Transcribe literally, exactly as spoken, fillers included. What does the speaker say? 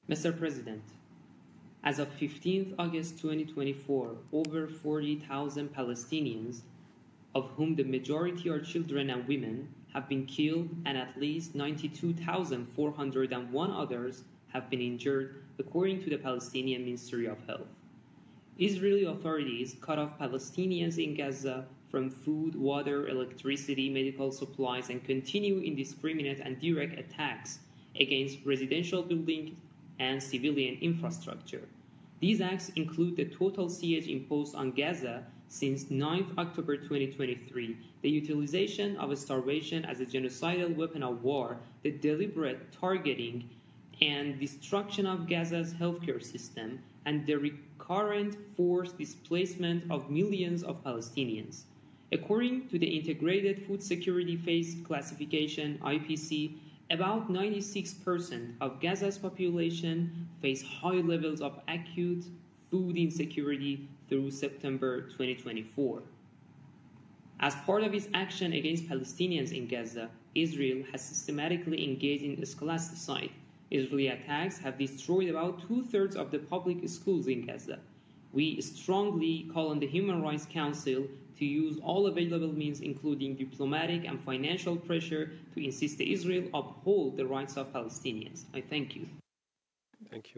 Mister President, as of fifteenth August twenty twenty-four, over forty thousand Palestinians, of whom the majority are children and women, have been killed and at least ninety-two thousand four hundred one others have been injured, according to the Palestinian Ministry of Health. Israeli authorities cut off Palestinians in Gaza from food, water, electricity, medical supplies, and continue indiscriminate and direct attacks against residential buildings and civilian infrastructure. These acts include the total siege imposed on Gaza since ninth October twenty twenty-three, the utilization of starvation as a genocidal weapon of war, the deliberate targeting and destruction of Gaza's healthcare system, and the recurrent forced displacement of millions of Palestinians. According to the Integrated Food Security Phase Classification I P C, about ninety-six percent of Gaza's population face high levels of acute food insecurity through September twenty twenty-four. As part of its action against Palestinians in Gaza, Israel has systematically engaged in scholasticide. Israeli attacks have destroyed about two-thirds of the public schools in Gaza. We strongly call on the Human Rights Council to use all available means, including diplomatic and financial pressure, to insist that Israel uphold the rights of Palestinians. I thank you. Thank you.